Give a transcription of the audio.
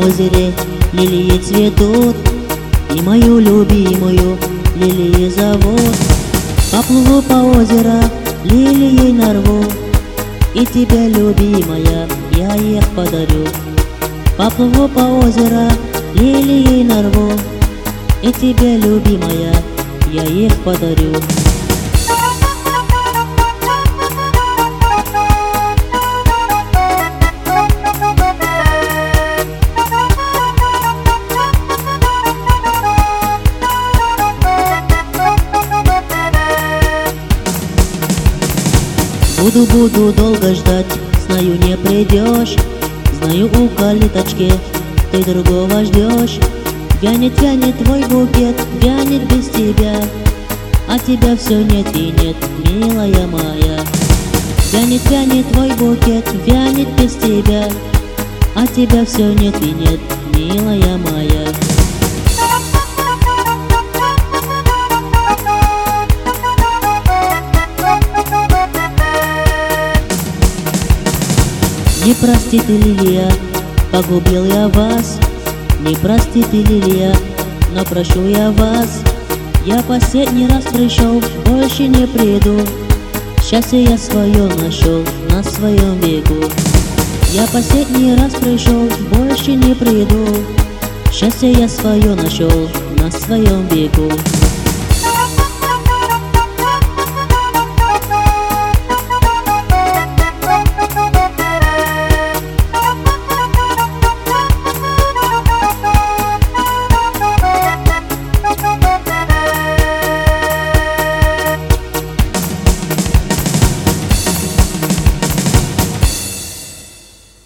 озере лилии цветут, и мою любимую лилии зовут. Поплыву по озеру, лилией нарву, и тебе, любимая, я их подарю. Поплыву по озеру, лилией нарву, и тебе, любимая, я их подарю. Буду долго ждать, знаю, не придешь. Знаю, у калиточки ты другого ждешь. Вянет твой букет, вянет без тебя, а тебя все нет и нет, милая моя. Вянет твой букет, вянет без тебя, а тебя все нет и нет, милая моя. Не прости ты, лилия, погубил я вас. Не прости ты, лилия, но прошу я вас. Я последний раз пришел, больше не приду. Счастье я свое нашел на своем веку. Я последний раз пришел, больше не приду. Счастье я свое нашел на своем веку.